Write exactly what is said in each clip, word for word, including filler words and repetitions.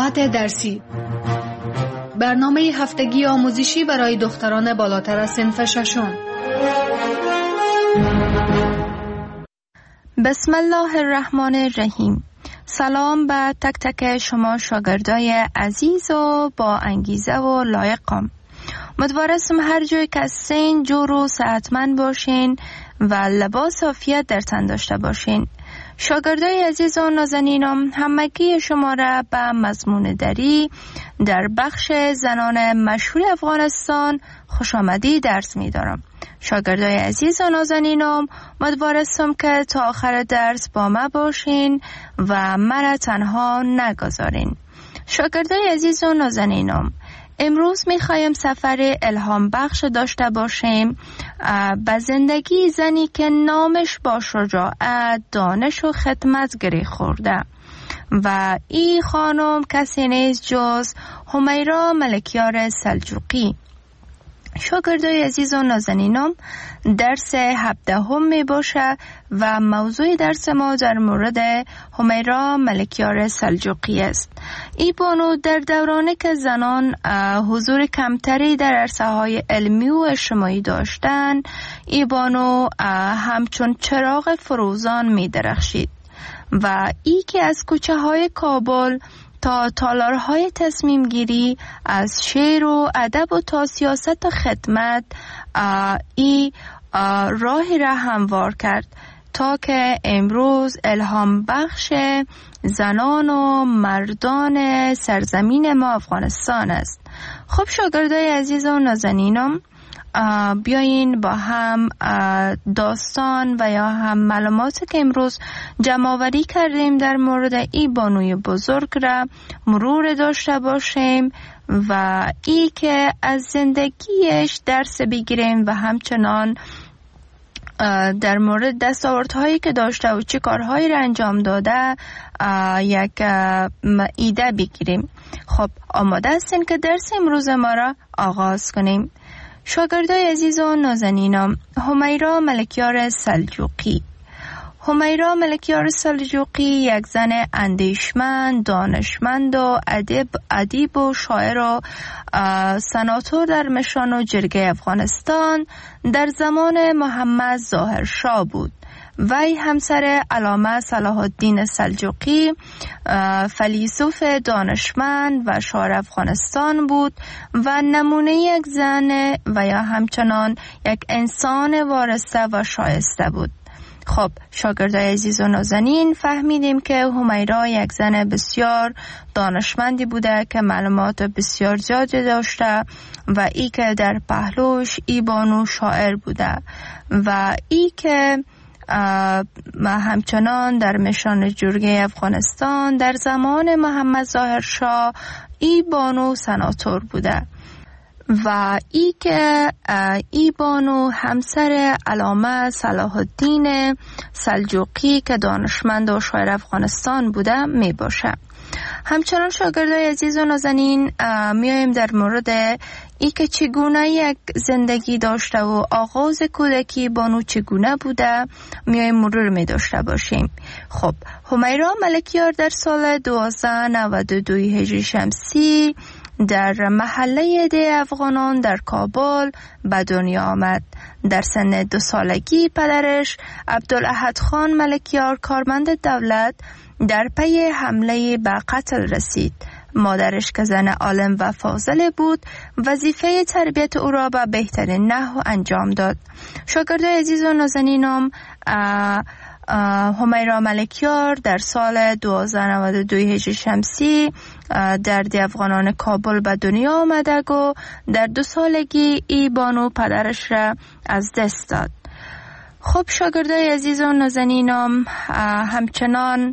ساعت درسی، برنامه هفتگی آموزشی برای دختران بالاتر از صنف ششم. بسم الله الرحمن الرحیم. سلام به تک تک شما شاگردای عزیز و با انگیزه و لایقم. امیدوارم هر جای که هستین جور و صحتمند باشین و لباس عافیت در تن داشته باشین. شاگردای عزیز و نازنینم، همگی شما را به مضمون دری در بخش زنان مشهور افغانستان خوش آمدی درس می دارم. شاگردای عزیز و نازنینم، امیدوارم که تا آخر درس با ما باشین و مرا تنها نگذارین. شاگردای عزیز و نازنینم، امروز میخوایم سفر الهام بخش داشته باشیم به زندگی زنی که نامش با شجاعت، دانش و خدمت گره خورده و این خانم کسی نیست جز همیرا ملکیار سلجوقی. شاگردای عزیز و نازنینم، درس هفدهم می باشه و موضوع درس ما در مورد همیرا ملکیار سلجوقی است. این بانو در دورانی که زنان حضور کمتری در عرصه های علمی و اجتماعی داشتند، این بانو همچون چراغ فروزان می درخشید و ای که از کوچه های کابل تا تالارهای تصمیم گیری، از شعر و ادب و تا سیاست و خدمت، ای راهی را هموار کرد تا که امروز الهام بخش زنان و مردان سرزمین ما افغانستان است. خب شاگردای عزیز و نازنینم، بیاین با هم داستان و یا هم معلوماتی که امروز جمع‌آوری کردیم در مورد این بانوی بزرگ را مرور داشته باشیم و ای که از زندگیش درس بگیریم و همچنان در مورد دستاوردهایی که داشته و چه کارهایی را انجام داده یک ایده بگیریم. خب آماده هستین که درس امروز ما را آغاز کنیم؟ شاگردای عزیز و نازنینم، همیرا ملکیار سلجوقی. همیرا ملکیار سلجوقی یک زن اندیشمند، دانشمند و ادیب ادیب و شاعر و سناتور در مشان و جرگه افغانستان در زمان محمد ظاهر شاه بود. وی همسر علامه صلاح الدین سلجوقی فیلسوف دانشمند و شاعر افغانستان بود و نمونه یک زن و یا همچنان یک انسان وارسته و شایسته بود. خب شاگردای عزیز و نازنین، فهمیدیم که همیرا یک زن بسیار دانشمندی بوده که معلومات بسیار زیادی داشته و ای که در پهلوش ای بانو شاعر بوده و ای که همچنان در مشان جرگه افغانستان در زمان محمد ظاهر شاه ای بانو سناتور بوده و ای که ای بانو همسر علامه صلاح الدین سلجوقی که دانشمند و شاعر افغانستان بوده می باشه. همچنان شاگردای عزیز و نازنین، میایم در مورد ای که چگونه یک زندگی داشته و آغاز کودکی بانو چگونه بوده میایم مرور می داشته باشیم. خب همیرا ملکیار در سال دوازده نود و دو هجری شمسی در محله ده افغانان در کابل به دنیا آمد. در سن دو سالگی پدرش عبدالاحد خان ملکیار کارمند دولت در پی حمله به قتل رسید. مادرش که زن عالم و فاضل بود وظیفه تربیت او را به بهترین نحو انجام داد. شاگردای عزیز و نازنینم، همیرا ملکیار در سال دوازده نود و دو هجری شمسی در ده افغانان کابل به دنیا آمده و در دو سالگی ای بانو پدرش را از دست داد. خب شاگردای عزیز و نازنینم، همچنان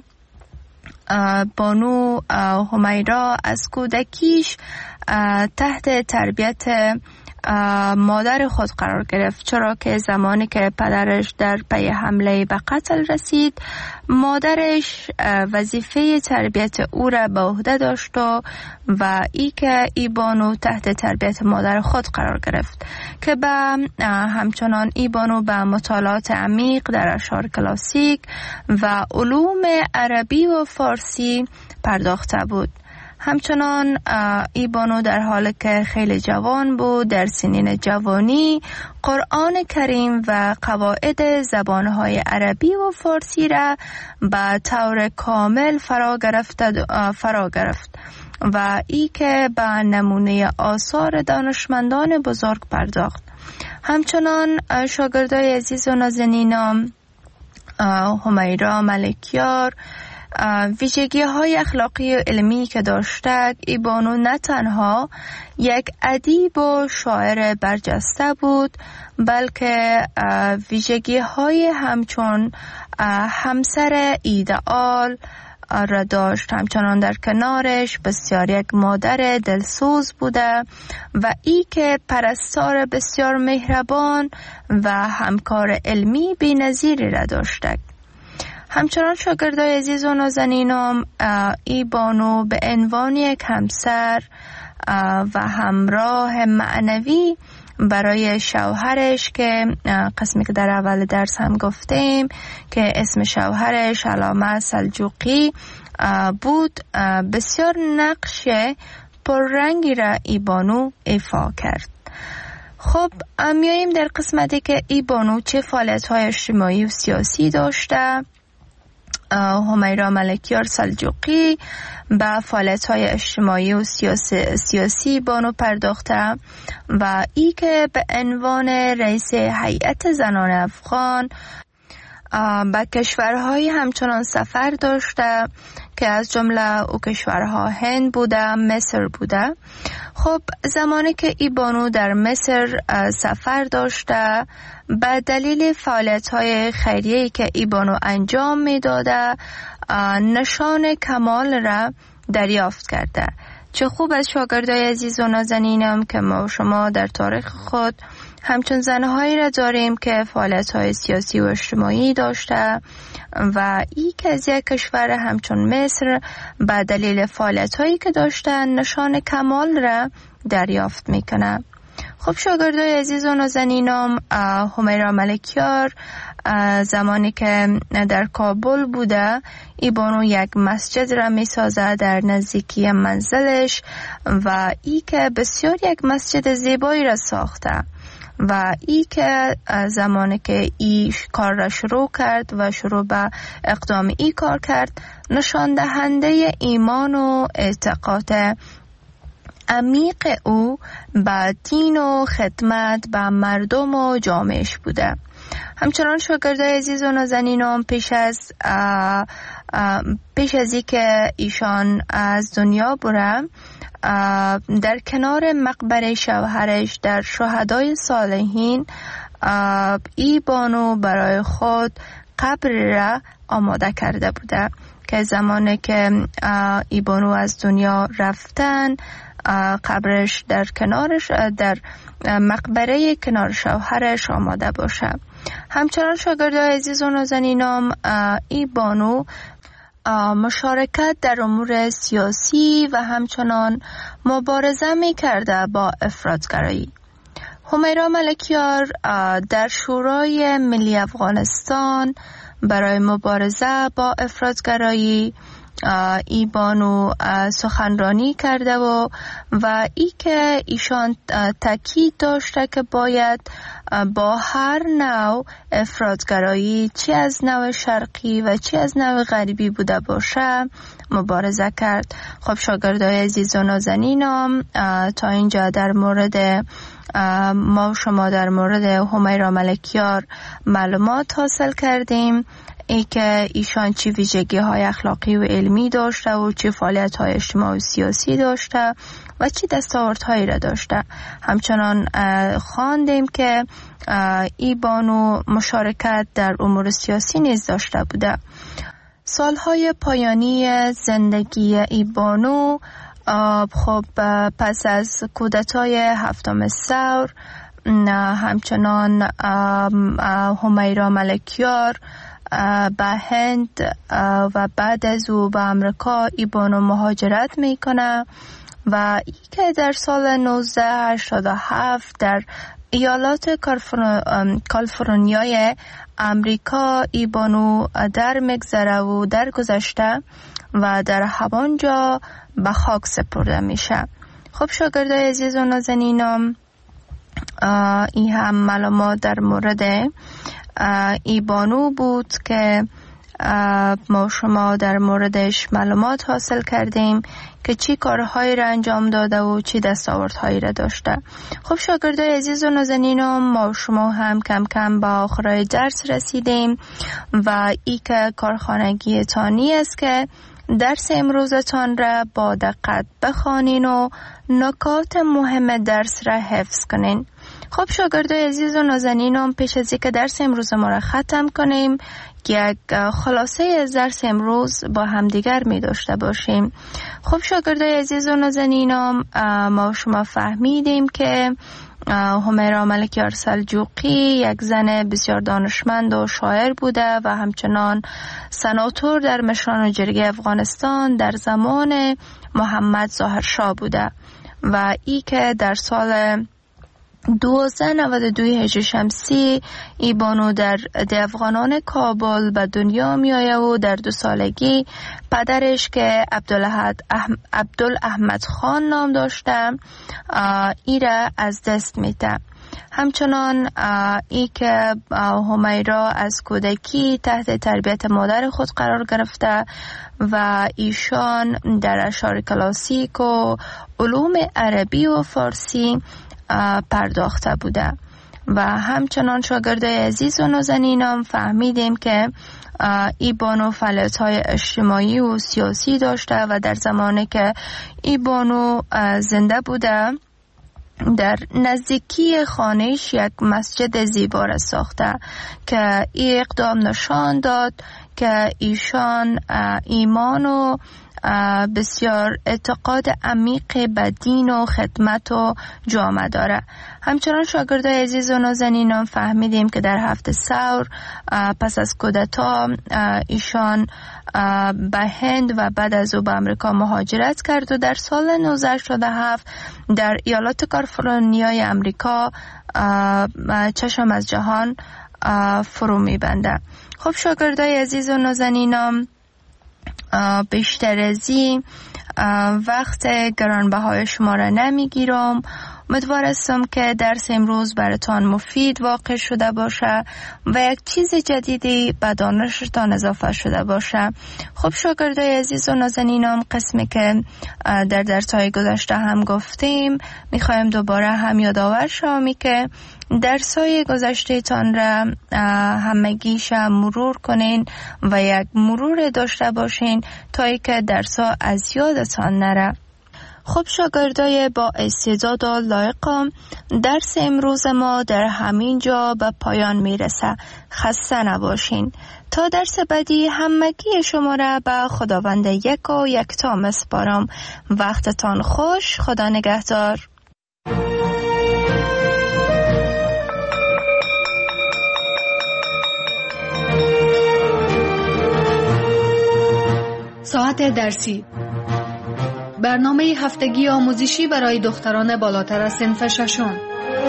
بانو همیرا از کودکیش تحت تربیت مادر خود قرار گرفت، چرا که زمانی که پدرش در پی حمله به قتل رسید، مادرش وظیفه تربیت او را به عهده داشت و ای که ای بانو تحت تربیت مادر خود قرار گرفت که به همچنان ای بانو به مطالعات عمیق در اشعار کلاسیک و علوم عربی و فارسی پرداخته بود. همچنان ای بانو در حالی که خیلی جوان بود در سنین جوانی قرآن کریم و قواعد زبانهای عربی و فارسی را به طور کامل فرا گرفت فرا گرفت و ای که به نمونه آثار دانشمندان بزرگ پرداخت. همچنان شاگردای عزیز و نازنینم همیرا ملکیار ویژگی های اخلاقی و علمی که داشته، ای بانو نه تنها یک ادیب و شاعر برجسته بود بلکه ویژگی های همچون همسر ایدئال را داشت. همچنان در کنارش بسیار یک مادر دلسوز بوده و ای که پرستار بسیار مهربان و همکار علمی بی‌نظیری را داشته. همچنان شاگردای عزیز و نازنینم ای بانو به عنوان یک همسر و همراه معنوی برای شوهرش که قسمی که در اول درس هم گفتیم که اسم شوهرش علامه سلجوقی بود، بسیار نقش پررنگی را ای بانو ایفا کرد. خب میاییم در قسمتی که ای بانو چه فعالیت‌های اجتماعی و سیاسی داشته. همیرا ملکیار سلجوقی به فعالیت‌های اجتماعی و سیاسی, سیاسی بانو پرداخته و ای که به عنوان رئیس هیئت زنان افغان به کشورهای همچنان سفر داشته که از جمله او کشورها هند بوده، مصر بوده. خب زمانی که ای بانو در مصر سفر داشته به دلیل فعالیت‌های خیریه‌ای که ای بانو انجام می‌داده نشان کمال را دریافت کرده. چه خوب از شاگردای عزیز و نازنینم که ما شما در تاریخ خود همچون زنهایی را داریم که فعالیت‌های سیاسی و اجتماعی داشته و ای که از یک کشور همچون مصر به دلیل فعالیت‌هایی که داشتن نشان کمال را دریافت میکنه. خب شاگردای عزیز و نازنینم همیرا ملکیار زمانی که در کابل بوده ای بانو یک مسجد را می سازه در نزدیکی منزلش و ای که بسیار یک مسجد زیبایی را ساخته و ای که زمانی که ای کار را شروع کرد و شروع به اقدام ای کار کرد نشان دهنده ایمان و اعتقاد عمیق او به دین و خدمت به مردم و جامعهش بوده. همچنان شاگردای عزیز و نازنینم پیش از اه اه پیش از ای که ایشان از دنیا بره در کنار مقبره شوهرش در شهدای صالحین ای بانو برای خود قبر را آماده کرده بوده که زمانی که ای بانو از دنیا رفتن قبرش در کنارش در مقبره کنار شوهرش آماده باشه. همچنان شاگردای عزیز و نازنینم ای بانو مشارکت در امور سیاسی و همچنان مبارزه می کرده با افراطگرایی. همیرا ملکیار در شورای ملی افغانستان برای مبارزه با افراطگرایی ای بانو سخنرانی کرده و و ای که ایشان تاکید داشته که باید با هر نوع افراطگرایی چی از نوع شرقی و چی از نوع غربی بوده باشه مبارزه کرد. خب شاگردای عزیز و نازنینم تا اینجا در مورد ما شما در مورد همیرا ملکیار معلومات حاصل کردیم، ای که ایشان چی ویژگی های اخلاقی و علمی داشته و چی فعالیت های اجتماعی و سیاسی داشته و چی دستاوردهایی را داشته. همچنان خواندیم که ای بانو مشارکت در امور سیاسی نیز داشته بوده. سالهای پایانی زندگی ای بانو خب پس از کودتای هفتم ثور همچنان همیرا ملکیار به هند و بعد از او به امریکا ای بانو مهاجرت میکنه و ای که در سال نوزده هشتاد و هفت در ایالات کالیفرنیای امریکا ای بانو در مگذره و در گذشته و در همانجا به خاک سپرده میشه. خب شاگردای عزیز و نازنینم، این هم معلومات در مورد ای بانو بود که ما شما در موردش معلومات حاصل کردیم که چی کارهایی را انجام داده و چی دستاوردهایی را داشته. خب شاگردای عزیز و نازنینم، ما شما هم کم کم به آخرای درس رسیدیم و ای که کارخانگی تانی است که درس امروزتان را با دقت بخوانین و نکات مهم درس را حفظ کنین. خب شاگردای عزیز و نازنینم، پیش از اینکه درس امروز ما را ختم کنیم، یک خلاصه از درس امروز با همدیگر می داشته باشیم. خب شاگردای عزیز و نازنینم، ما شما فهمیدیم که همیرا ملکیار سلجوقی یک زن بسیار دانشمند و شاعر بوده و همچنان سناتور در مشران جرگه افغانستان در زمان محمد ظاهرشاه بوده و ای که در سال دوازده نود و دو هجری شمسی ای بانو در افغانان کابل به دنیا می آید و در دو سالگی پدرش که عبدالاحمد خان نام داشته ای را از دست میده. همچنان ای که همیرا از کودکی تحت تربیت مادر خود قرار گرفته و ایشان در اشعار کلاسیک و علوم عربی و فارسی پرداخته بوده و همچنان شاگردای عزیز و نازنینم فهمیدیم که ای بانو فعالیت‌های اجتماعی و سیاسی داشته و در زمانی که ای بانو زنده بوده در نزدیکی خانهش یک مسجد زیبا را ساخته که ای اقدام نشان داد که ایشان ایمان و بسیار اعتقاد عمیق به دین و خدمت و جامعه داره. همچنان شاگردای عزیز و نازنینم فهمیدیم که در هفته ثور پس از کودتا ایشان به هند و بعد از او به امریکا مهاجرت کرد و در سال نوزده هشتاد و هفت در ایالات کالیفرنیای امریکا چشم از جهان فرو میبنده. خب شاگردای عزیز و نازنینم، بیشتر از این وقت گرانبهای شما را نمیگیرم. امیدوار هستم که درس امروز براتان مفید واقع شده باشه و یک چیز جدیدی به دانشتان اضافه شده باشه. خب شاگردای عزیز و نازنینم، قسمی که در درس‌های گذشته هم گفتیم میخوایم دوباره هم یادآور شوم که درس‌های گذشته تان را همگیش مرور کنین و یک مرور داشته باشین تا اینکه درس‌ها از یادتان نره. خب شاگردای با استعداد و لایق، درس امروز ما در همین جا به پایان میرسه. خسته نباشین. تا درس بعدی همگی شما را به خداوند یک و یکتا میسپارم. وقتتان خوش. خدا نگهدار. ساعت درسی، برنامه هفتگی آموزشی برای دختران بالاتر از صنف ششم.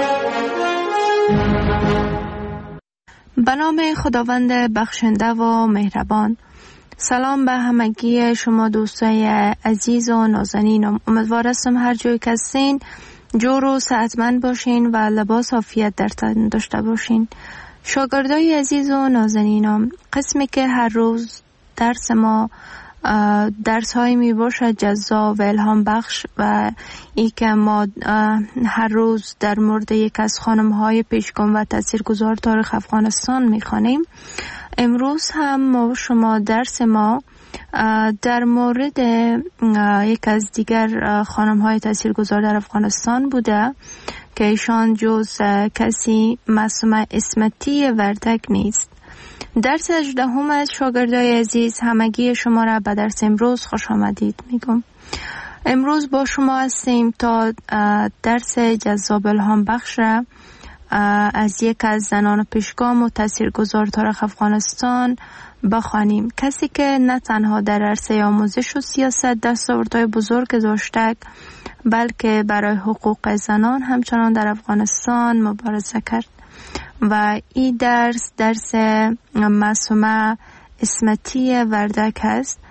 به نام خداوند بخشنده و مهربان. سلام به همگی شما دوستای عزیز و نازنینم. امیدوار هستم هر جایی که هستین جور و صحتمند باشین و لباس عافیت در تن داشته باشین. شاگردای عزیز و نازنینم، قسمی که هر روز درس ما درس هایی می باشد جذاب و الهام بخش و ای که ما هر روز در مورد یک از خانم های پیشگام و تاثیرگذار تاریخ افغانستان می خوانیم. امروز هم ما شما درس ما در مورد یک از دیگر خانم های تاثیرگذار در افغانستان بوده که ایشان جز کسی معصومه اسمتی وردک نیست. درس هجدهم از شاگردای عزیز، همگی شما را به درس امروز خوش آمدید میگم. امروز با شما هستیم تا درس جذاب الهام بخش را از یک از زنان پیشگام و تاثیرگذار تاریخ افغانستان بخوانیم. کسی که نه تنها در عرصه آموزش و سیاست دستاوردهای بزرگ داشته بلکه برای حقوق زنان همچنان در افغانستان مبارزه کرد و این درس درس معصومه اسمتی وردک است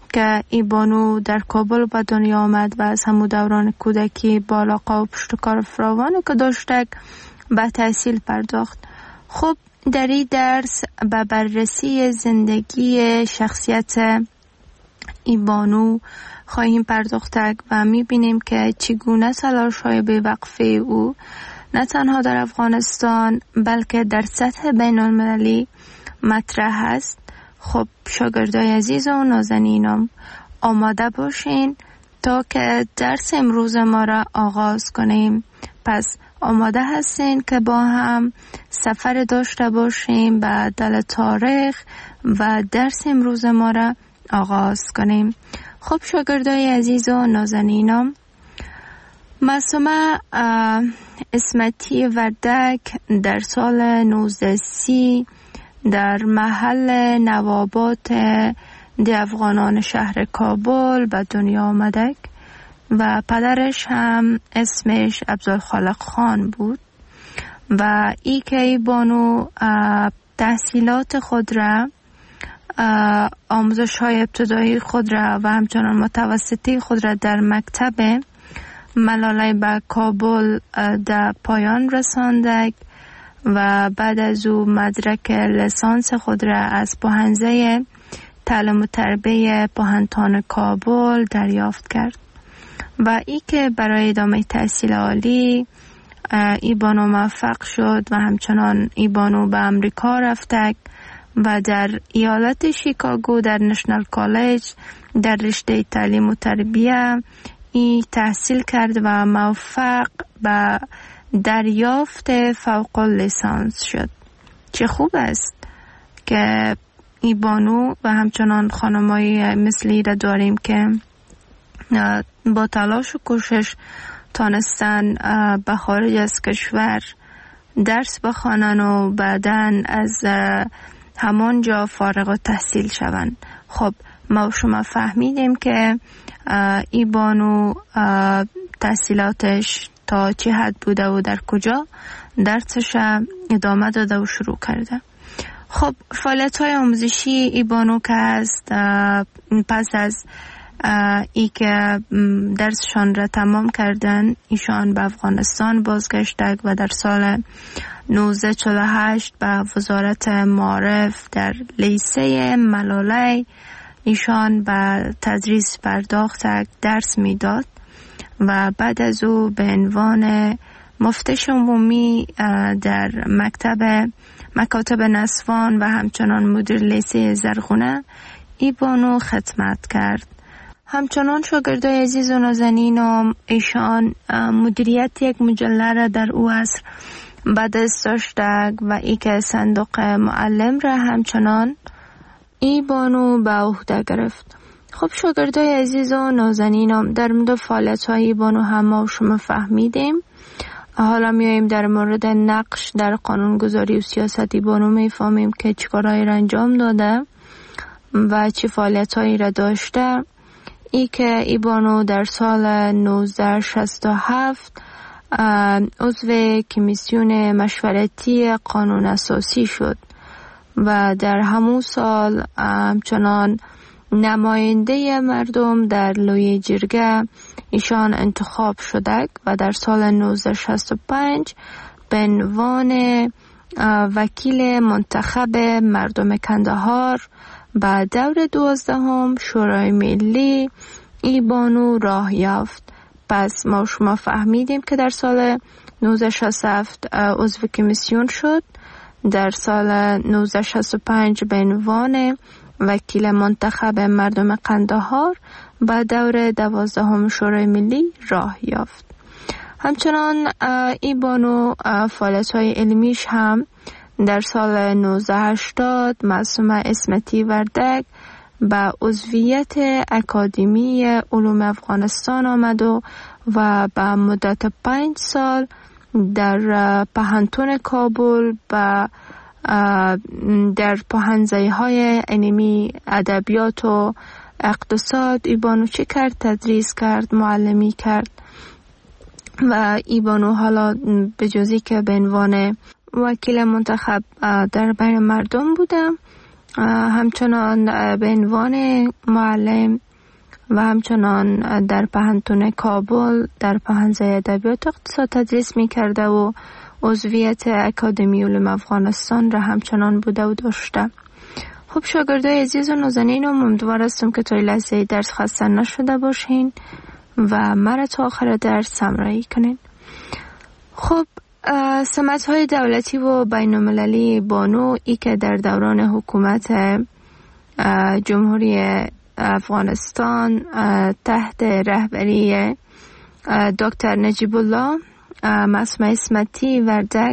که ای بانو در کابل به دنیا آمد و از همون دوران کودکی با علاقه و پشتکار فراوانی که داشتک به تحصیل پرداخت. خب در این درس به بررسی زندگی شخصیت ای بانو خواهیم پرداختک و میبینیم که چگونه تلاش های بی‌وقفه او نه تنها در افغانستان بلکه در سطح بین المللی مطرح است. خب شاگردای عزیز و نازنینم آماده باشین تا که درس امروز ما را آغاز کنیم. پس آماده هستین که با هم سفر داشته باشیم به دل تاریخ و درس امروز ما را آغاز کنیم. خب شاگردای عزیز و نازنینم، معصومه اسمتی وردک در سال نوزده سی در محل نوابات دی افغانان شهر کابل به دنیا آمدک و پدرش هم اسمش عبدالخالق خان بود و ای که ای بانو تحصیلات خود را، آموزش های ابتدایی خود را و همچنان متوسطی خود را در مکتب ملالای به کابل در پایان رساندک و بعد از او مدرک لیسانس خود را از پوهنځی تعلیم و تربیه پوهنتون کابل دریافت کرد و ای که برای ادامه تحصیل عالی ای بانو موفق شد و همچنان ای بانو به امریکا رفتک و در ایالت شیکاگو در نشنال کالج در رشته تعلیم و تربیه ای تحصیل کرد و موفق به دریافت فوق لیسانس شد. چه خوب است که ای بانو و همچنان خانمایی مثلی را داریم که با تلاش و کوشش تانستن به خارج از کشور درس بخوانن و بعدن از همان جا فارغ التحصیل شوند. خب ما شما فهمیدیم که ای بانو تحصیلاتش تا چه حد بوده و در کجا درسش ادامه داده و شروع کرده. خب فعالیت های آموزشی ای بانو که هست پس از ای که درسشان را تمام کردن ایشان به افغانستان بازگشتند و در سال نوزده چهل و هشت به وزارت معارف در لیسه ملالی ایشان به تدریس پرداختند، درس میداد و بعد از او به عنوان مفتش عمومی در مکتب مکاتب نسوان و همچنان مدیر لیسه زرغونه ای بانو خدمت کرد. همچنان شاگردای عزیز و نازنینم ایشان مدیریت یک مجله را در او عصر به دست داشتند و ای که صندوق معلم را همچنان ای بانو به عهده گرفت. خب شاگردای عزیز و نازنینم در مورد فعالیت‌های ای بانو هم ما شما فهمیدیم. حالا میاییم در مورد نقش در قانونگذاری و سیاست ای بانو میفهمیم که چیکارهایی را انجام داده و چه فعالیت‌هایی را داشته. ای که ای بانو در سال نوزده شصت و هفت عضو کمیسیون مشورتی قانون اساسی شد و در همون سال همچنان نماینده مردم در لوی جرگه ایشان انتخاب شده و در سال نوزده شصت و پنج به عنوان وکیل منتخب مردم کندهار به دور دوازدهم شورای ملی ای بانو راه یافت. پس ما شما فهمیدیم که در سال نوزده شصت و هفت عضو کمیسیون شد، در سال نوزده شصت و پنج به عنوان وکیل منتخب مردم قندهار به دور دوازدهم شورای ملی راه یافت. همچنان ای بانو فعالیت‌های علمیش هم در سال نوزده هشتاد معصومه اسمتی وردک به عضویت اکادمی علوم افغانستان آمد و و به مدت پنج سال در پوهنتون کابل و در پوهنځی‌های علمی ادبیات و اقتصاد ای بانو چه کرد؟ تدریس کرد، معلمی کرد و ای بانو حالا به جزی که به عنوان وکیل منتخب در بین مردم بودم همچنان به عنوان معلم و همچنان در پهنتون کابل در پهنزه ادبیات اقتصاد تدریس می کرده و عضویت اکادمی علوم افغانستان را همچنان بوده و داشته. خب شاگردای عزیز و نازنین، امیدوار هستم که تا این لحظه درس خسته نشده باشین و مرا تا آخر درس همراهی کنین. خب سمت‌های دولتی و بین‌المللی بانو ای که در دوران حکومت جمهوری افغانستان تحت رهبری دکتر نجیب الله معصومه عصمتی وردک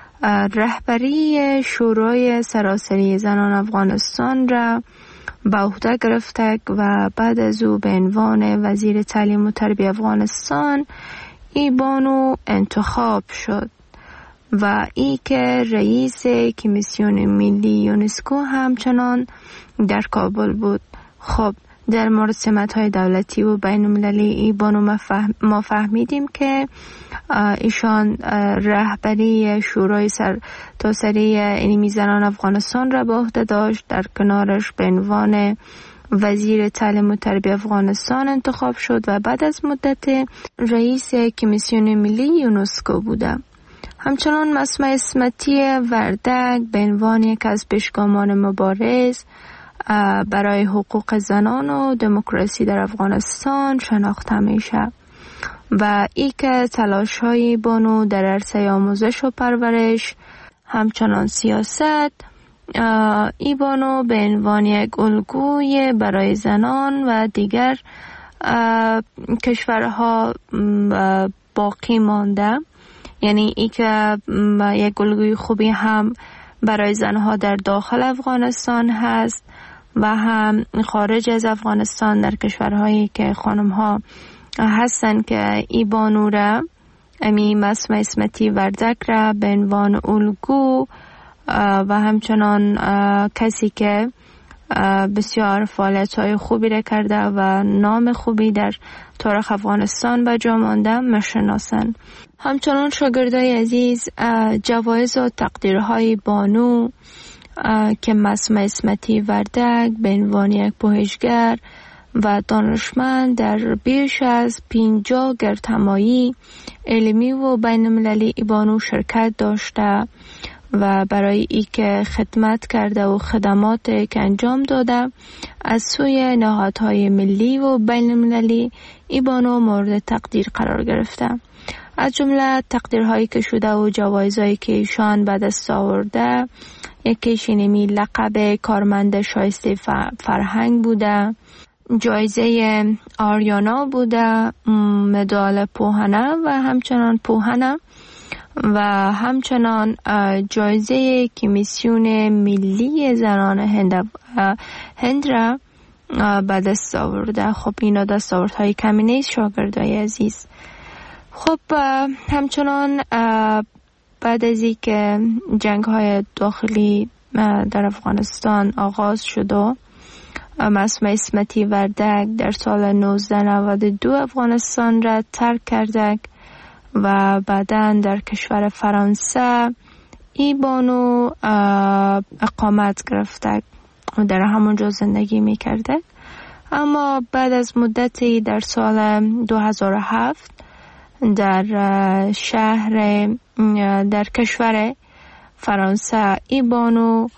رهبری شورای سراسری زنان افغانستان را به عهده گرفته و بعد از او به عنوان وزیر تعلیم و تربیت افغانستان ای بانو انتخاب شد و ای که رئیس کمیسیون ملی یونسکو همچنان در کابل بود. خب در مورد سمت‌های دولتی و بین‌المللی ای بانو ما فهمیدیم که ایشان رهبری شورای سر تاسری علمی زنان افغانستان را به عهده داشت. در کنارش به عنوان وزیر تعلیم و تربیت افغانستان انتخاب شد و بعد از مدت رئیس کمیسیون ملی یونسکو بوده. همچنان معصومه عصمتی وردک به عنوان یک از پیشگامان مبارز برای حقوق زنان و دموکراسی در افغانستان شناخته میشه و ای که تلاش های بانو در عرصه آموزش و پرورش همچنان سیاست ای بانو به عنوان یک الگوی برای زنان و دیگر کشورها باقی مانده، یعنی ای که یک الگوی خوبی هم برای زنها در داخل افغانستان هست و هم خارج از افغانستان در کشورهایی که خانم‌ها هستن که ای بانو را امی معصومه عصمتی وردک را به عنوان الگو و همچنان کسی که بسیار فعالیت‌های خوبی را کرده و نام خوبی در تاریخ افغانستان به جا مانده میشناسند. همچنان شاگردای عزیز جوایز و تقدیرهای بانو که معصومه عصمتی وردک به عنوان یک پژوهشگر و دانشمند در بیش از پنجاه گردهمایی علمی و بین‌المللی بانو شرکت داشته و برای ای که خدمت کرده و خدمات که انجام داده از سوی نهادهای ملی و بین‌المللی ای بانو مورد تقدیر قرار گرفته. از جمله تقدیرهایی که شده و جوایزهایی که ایشان به دست آورده، یکیش اینمی لقب کارمند شایسته فرهنگ بوده، جایزه آریانا بوده، مدال پوهنه و همچنان پوهنه و همچنان جایزه کمیسیون ملی زنان هند هند را به دست آورده. خب اینا دستاوردهای کمی نیست شاگردای عزیز. خب همچنان بعد از این که جنگ های داخلی در افغانستان آغاز شد و معصومه عصمتی وردک در سال نوزده نود و دو افغانستان را ترک کرده و بعداً در کشور فرانسه ای بانو اقامت گرفته و در همونجا زندگی می کرده. اما بعد از مدتی در سال دو هزار و هفت در شهر در کشور فرانسه ای بانو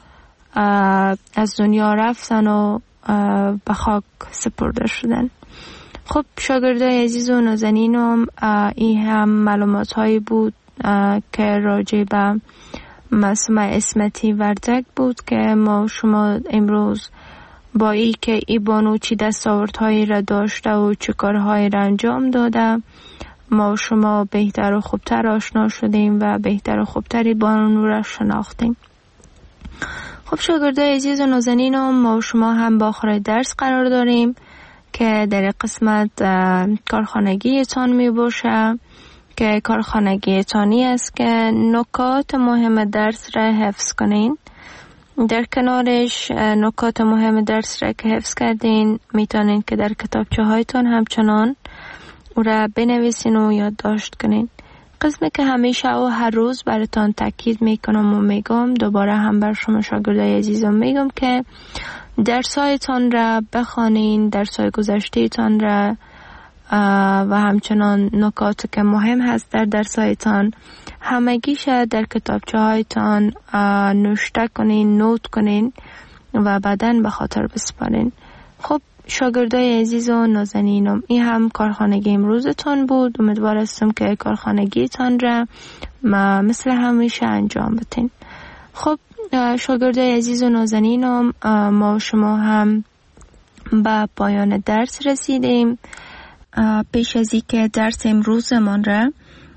از دنیا رفتن و به خاک سپرده شدن. خب شاگردای عزیز و نازنینم، این هم معلومات هایی بود که راجع به معصومه عصمتی وردک بود که ما شما امروز با ای که ای بانو چی دستاوردهایی را داشته و چه کارهایی را انجام داده ما شما بهتر و خوبتر آشنا شدیم و بهتر و خوبتری بانو را شناختیم. خب شاگردای عزیز و نازنینم، ما شما هم با آخر درس قرار داریم که در قسمت کارخانگی تان می باشه که کارخانگی تانی است که نکات مهم درس را حفظ کنین. در کنارش نکات مهم درس را که حفظ کردین میتونین که در کتابچه هایتون همچنان او را بنویسین و یادداشت کنین. قسمی که همیشه و هر روز براتان تاکید میکنم و میگم، دوباره هم بر شما شاگردای عزیزم میگم که درسایتان را بخوانین، درسای گذشتهتان را و همچنان نکاتی که مهم هست در درسایتان همگیش در کتابچه هایتان نوشته کنین، نوت کنین و بعداً به خاطر بسپارین. خب شاگردای عزیز و نازنینم، این هم کارخانگی امروزتان بود. امیدوار هستم که کارخانگیتان را مثل همیشه انجام بدین. خب شاگردای عزیز و نازنینم، ما و شما هم به پایان درس رسیدیم. پیش از این که درس امروزمان را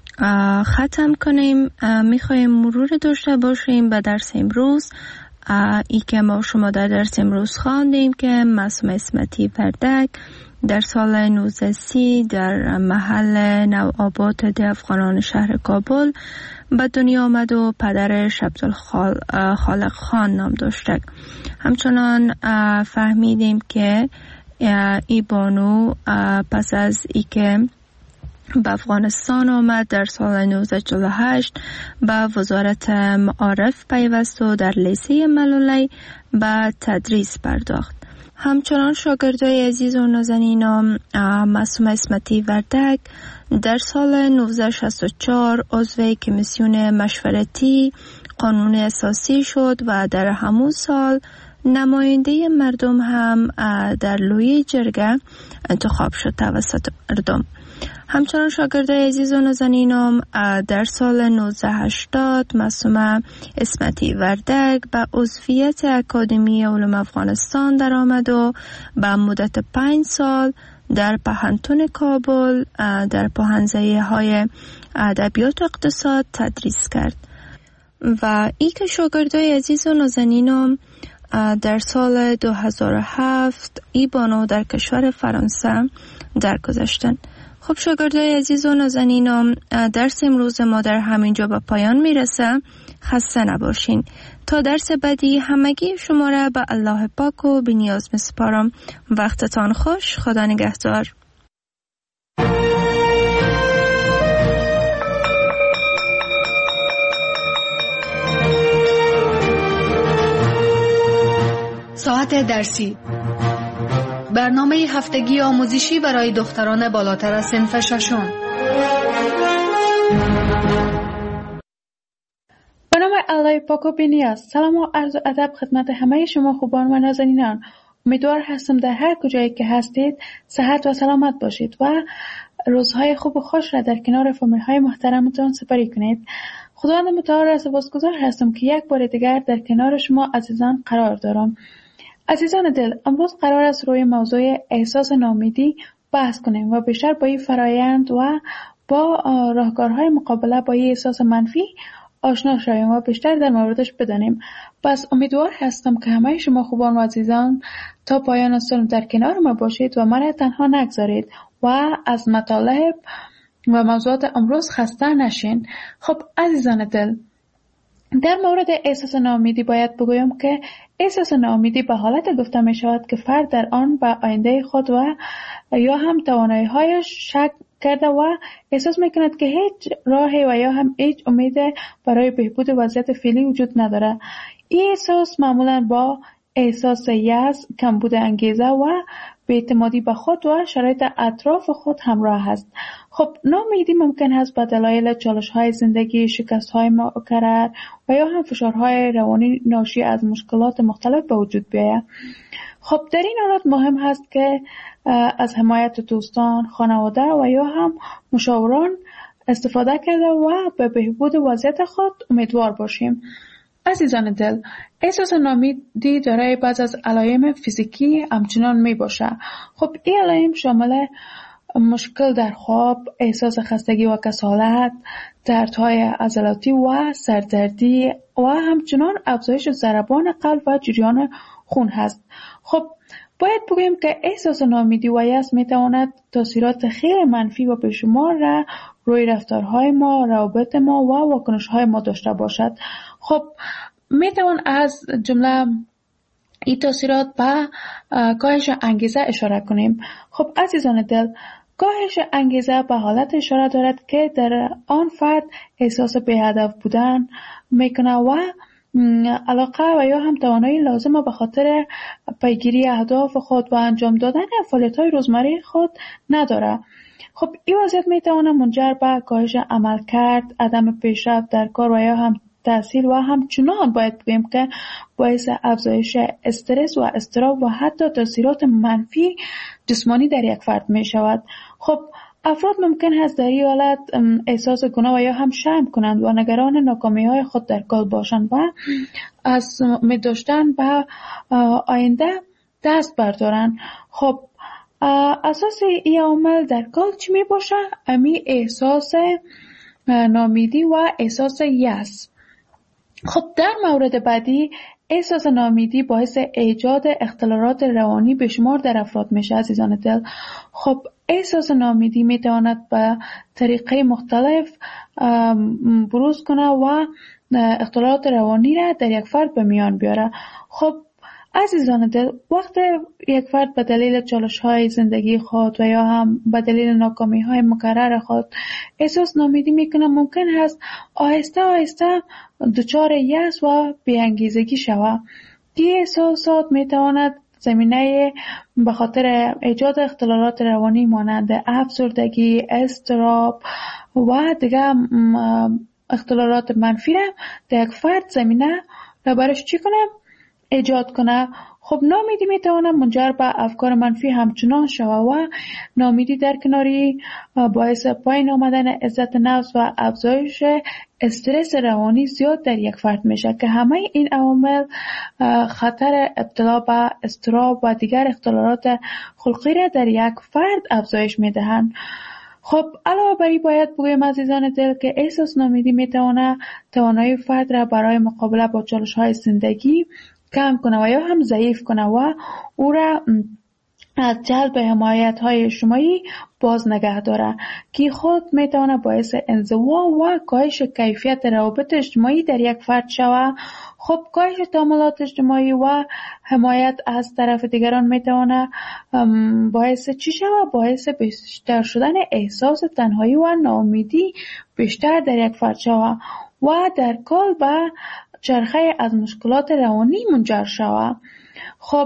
ختم کنیم، میخوایم مرور داشته باشیم به درس امروز. ای که ما شما در درس امروز خواندیم که معصوم اسمتی وردک در سال نوزده سی در محل نوآباد ده افغانان شهر کابل به دنیا آمد و پدرش عبدالخالق خان نام داشته. همچنان فهمیدیم که ای بانو پس از ای که به افغانستان آمد در سال نوزده چهل و هشت به وزارت معارف پیوست و در لیسه ملولی به تدریس پرداخت. همچنان شاگردای عزیز و نازنینم، معصوم اسمتی وردک در سال نوزده شصت و چهار عضو کمیسیون مشورتی قانون اساسی شد و در همون سال نماینده مردم هم در لوی جرگه انتخاب شد توسط مردم. همچنان شاگردای عزیز و نازنینم در سال نوزده هشتاد معصوم اسمتی وردک به عضویت اکادمی علوم افغانستان در آمد و به مدت پنج سال در پهنتون کابل در پوهنځی های ادبیات و اقتصاد تدریس کرد. و ای که شاگردای عزیز و نازنینم در سال دو هزار و هفت ای بانو در کشور فرانسه درگذشتند. خب شاگردای عزیز و نازنینم، درس امروز ما در همینجا به پایان میرسه. خسته نباشین. تا درس بعدی همگی شما را به الله پاک و بی نیاز میسپارم. وقتتان خوش. خدا نگهدار. ساعت درسی، برنامه هفتگی آموزشی برای دختران بالاتر از صنف ششم. به نام الله پاک و بی‌نیاز. سلام و عرض و ادب خدمت همه شما خوبان و نازنینان. امیدوار هستم در هر کجایی که هستید صحت و سلامت باشید و روزهای خوب و خوش را در کنار فامیل های محترمتان سپری کنید. خداوند متعال را سپاسگزار هستم که یک بار دیگر در کنار شما عزیزان قرار دارم. عزیزان دل، امروز قرار است روی موضوع احساس ناامیدی بحث کنیم و بیشتر با این فرایند و با راهکارهای مقابله با این احساس منفی آشنا شویم و بیشتر در موردش بدانیم. پس امیدوار هستم که همه شما خوبان و عزیزان تا پایان سال در کنار ما باشید و من تنها نگذارید و از مطالب و موضوعات امروز خسته نشین. خب عزیزان دل، در مورد احساس ناامیدی باید بگویم که احساس ناامیدی به حالت گفته می شود که فرد در آن به آینده خود و یا هم توانایی هایش شک کرده و احساس می کند که هیچ راهی و یا هم هیچ امید برای بهبود وضعیت فعلی وجود نداره. این احساس معمولا با احساس یأس، کمبود انگیزه و بی‌اعتمادی به خود و شرایط اطراف خود همراه است. خب ناامیدی ممکن است به دلایل چالش‌های زندگی، شکست‌های مکرر و یا هم فشارهای روانی ناشی از مشکلات مختلف به وجود بیاید. خب در این حالت مهم است که از حمایت دوستان، خانواده و یا هم مشاوران استفاده کرده و به بهبود وضعیت خود امیدوار باشیم. عزیزان دل، احساس ناامیدی دارای بعض از علائم فیزیکی همچنان می باشه. خب این علائم شامل مشکل در خواب، احساس خستگی و کسالت، دردهای عضلاتی و سردردی و همچنان افزایش ضربان قلب و جریان خون هست. خب باید بگویم که احساس ناامیدی و یأس می تواند تاثیرات خیلی منفی و بیشمار را روی رفتارهای ما، روابط ما و واکنش‌های ما داشته باشد. خب می توان از جمله این تاثیرات به کاهش انگیزه اشاره کنیم. خب عزیزان دل، کاهش انگیزه به حالت اشاره دارد که در آن فرد احساس بی‌هدف بودن میکنه و علاقه و یا هم توانایی لازمه به خاطر پیگیری اهداف خود و انجام دادن فعالیت‌های روزمره خود نداره. خب این وضعیت میتونه منجر به کاهش عملکرد، عدم پیشرفت در کار و یا هم تحصیل و همچنان باید بگیم که باعث افزایش استرس و اضطراب و حتی تاثیرات منفی جسمانی در یک فرد می شود. خب افراد ممکن است در این حالت احساس گناه و یا هم شرم کنند و نگران ناکامی های خود در کار باشند و از امید داشتن به آینده دست بردارند. خب اساس این عامل در کار چی می باشه؟ امی احساس ناامیدی و احساس یأس. خب در مورد بعدی احساس ناامیدی باعث ایجاد اختلالات روانی به شمار در افراد میشه عزیزان دل. خب احساس ناامیدی میتواند به طریقه مختلف بروز کنه و اختلالات روانی را در یک فرد به میان بیاره. خب عزیزان دل، وقت یک فرد به دلیل چالش‌های زندگی خود و یا هم به دلیل ناکامی‌های مکرر خود احساس ناامیدی میکنه، ممکن است آهسته آهسته دچار یأس و بی‌انگیزگی شود. این احساسات میتواند زمینه به خاطر ایجاد اختلالات روانی مانند افسردگی، اضطراب و دیگر اختلالات منفی را در یک فرد زمینه را برش چی کنه؟ ایجاد کنه. خب ناامیدی میتونه منجر به افکار منفی همچنان شود و ناامیدی در کناری باعث پایین آمدن عزت نفس و افزایش استرس روانی زیاد در یک فرد میشه که همه این عوامل خطر ابتلا به اضطراب و دیگر اختلالات خلقی را در یک فرد افزایش میدهند. خب علاوه بر این باید بگویم عزیزان دل که احساس ناامیدی میتونه توانایی فرد را برای مقابله با چالش‌های زندگی کم کنه و یا هم ضعیف کنه و او را از جلب حمایت‌های اجتماعی باز نگه داره که خود میتونه باعث انزوا و کاهش کیفیت روابط اجتماعی در یک فرد شود. خب کاهش تعاملات اجتماعی و حمایت از طرف دیگران میتونه باعث چی شود؟ باعث بیشتر شدن احساس تنهایی و ناامیدی بیشتر در یک فرد شود و در کل به چرخه از مشکلات روانی منجر شود. خب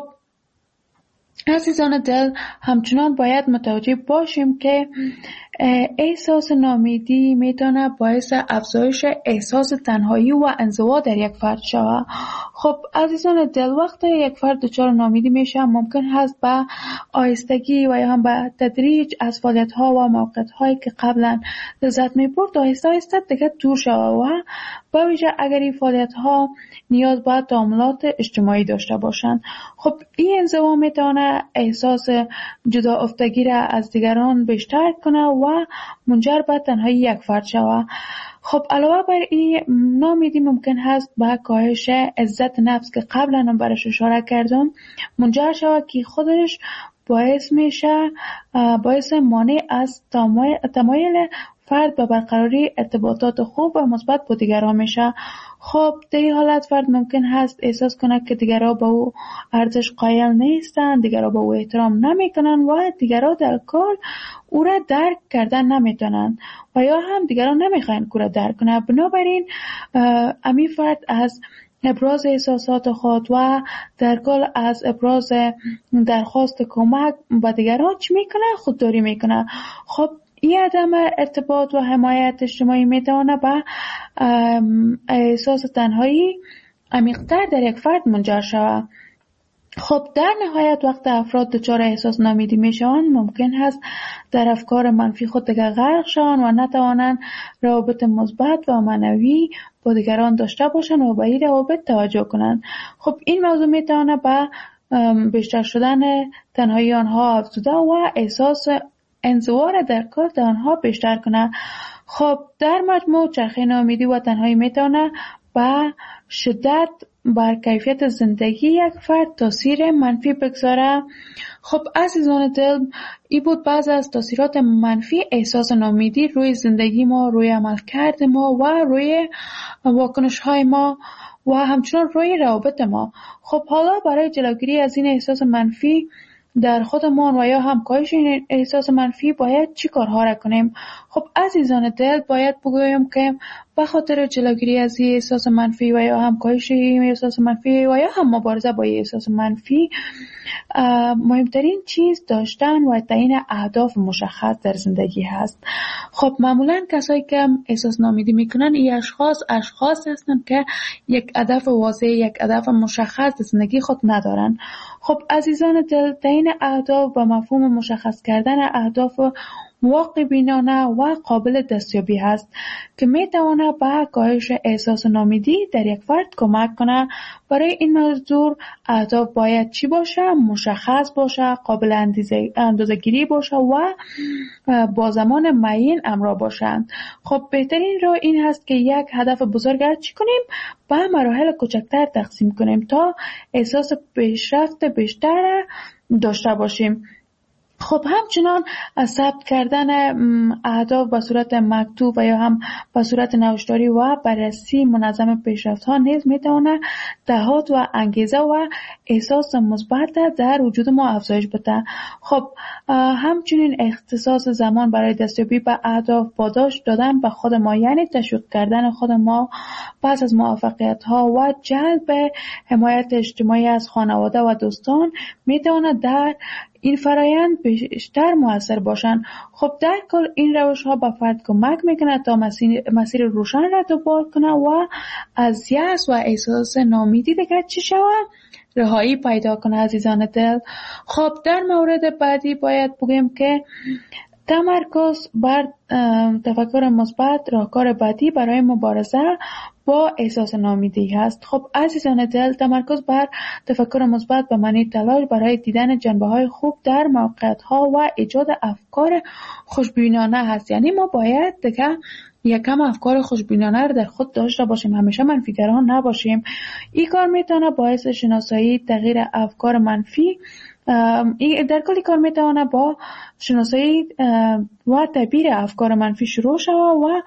عزیزان دل، همچنان باید متوجه باشیم که احساس ناامیدی میتونه باعث افزایش احساس تنهایی و انزوا در یک فرد شود. خب عزیزان دل، وقتی یک فرد دچار ناامیدی میشه ممکن هست به آهستگی و یا هم به تدریج از فعالیت‌ها و موقعیت‌هایی که قبلا لذت می‌برد آهسته آهسته دیگه دور شود و به ویژه اگر این فعالیت‌ها نیاز به تعاملات اجتماعی داشته باشند. خب این انزوا میتونه احساس جدا افتگی را از دیگران بیشتر کنه و منجر به تنهایی یک فرد شود. خب علاوه بر این ناامیدی ممکن هست به کاهش عزت نفس که قبلا برش اشاره کردم منجر شود که خودش باعث میشه باعث مانع از تمایل فرد به برقراری ارتباطات خوب و مثبت با دیگران میشه. خب در این حالت فرد ممکن هست احساس کنه که دیگران به او ارزش قائل نیستند، دیگران به او احترام نمیکنن و دیگران در کل او را درک کردن نمیتونن و یا هم دیگران نمیخواین او را درک کنه. بنابراین امی فرد از ابراز احساسات خود و در کل از ابراز درخواست کمک به دیگران چی میکنه؟ خودداری میکنه. خب این عدم ارتباط و حمایت اجتماعی میتونه به احساس تنهایی عمیق‌تر در یک فرد منجر شود. خب در نهایت وقت افراد دچار احساس ناامیدی میشوند ممکن است در افکار منفی خود دیگر غرق شوند و نتوانند روابط مثبت و معنوی با دیگران داشته باشند و به این روابط توجه کنند. خب این موضوع میتونه به بیشتر شدن تنهایی آنها افزوده و احساس انزوا در کار در آنها بیشتر کنه. خب در مجموع چرخه ناامیدی و تنهایی میتونه به شدت بر کیفیت زندگی یک فرد تاثیر منفی بگذاره. خب عزیزان دل، این بود بعض از تاثیرات منفی احساس ناامیدی روی زندگی ما، روی عملکرد ما و روی واکنش های ما و همچنان روی روابط ما. خب حالا برای جلوگیری از این احساس منفی در خودمان و یا هم کاهش این احساس منفی باید چی کارها را کنیم؟ خب عزیزان دل، باید بگویم که به خاطر جلوگیری از این احساس منفی و یا هم کاهش این احساس منفی و یا هم مبارزه با این احساس منفی، مهمترین چیز داشتن و تعیین اهداف مشخص در زندگی هست. خب معمولا کسایی که احساس ناامیدی میکنن این اشخاص اشخاص هستند که یک هدف واضح، یک هدف مشخص در زندگی خود ندارن. خب عزیزان دل، تعیین اهداف و مفهوم مشخص کردن اهداف واقع بینانه و قابل دستیابی هست که می تواند به کاهش احساس ناامیدی در یک فرد کمک کنه. برای این منظور اهداف باید چی باشه؟ مشخص باشه، قابل اندازه‌گیری باشه و با زمان معین همراه باشند. خب بهترین راه این هست که یک هدف بزرگ را چی کنیم؟ به مراحل کوچکتر تقسیم کنیم تا احساس پیشرفت بیشتر داشته باشیم. خب همچنان ثبت کردن اهداف به صورت مکتوب و یا هم به صورت نوشتاری و بررسی منظم پیشرفت‌ها نیز میتونه دهات و انگیزه و احساس مثبت در وجود ما افزایش بده. خب همچنین اختصاص زمان برای دستیابی به اهداف، پاداش دادن به خود ما، یعنی تشویق کردن خود ما پس از موفقیت‌ها و جلب حمایت اجتماعی از خانواده و دوستان میتونه در این فرایند بیشتر مؤثر باشند. خب در کل این روش ها به فرد کمک میکنه تا مسیر, مسیر روشن را دنبال کنه و از یأس و احساس ناامیدی دیگر چی شود؟ رهایی پیدا کنه عزیزان دل. خب در مورد بعدی باید بگیم که تمرکز بر تفکر مثبت راهکار بعدی برای مبارزه با احساس ناامیدی هست. خب عزیزان دل، تمرکز بر تفکر مثبت به معنی تلاش برای دیدن جنبه‌های خوب در موقعیت‌ها و ایجاد افکار خوشبینانه هست. یعنی ما باید دیگه یکم افکار خوشبینانه رو در خود داشته باشیم، همیشه منفی‌گران نباشیم. این کار میتونه باعث شناسایی تغییر افکار منفی در کلی کار میتونه با شناسایی و تعبیر افکار منفی شروع شود و